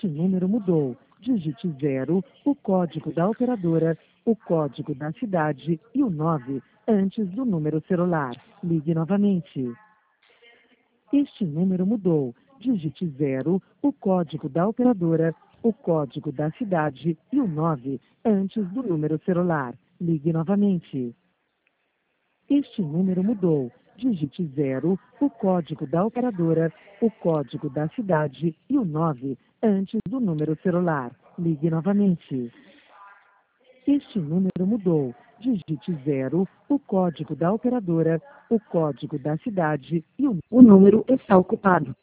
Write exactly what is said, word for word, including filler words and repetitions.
Este número mudou. Digite zero, o código da operadora, o código da cidade e o nove antes do número celular. Ligue novamente. Este número mudou. Digite zero, o código da operadora, o código da cidade e o nove antes do número celular. Ligue novamente. Este número mudou. Digite zero, o código da operadora, o código da cidade e o nove antes do número celular. Ligue novamente. Este número mudou. Digite zero, o código da operadora, o código da cidade e o... O número está ocupado.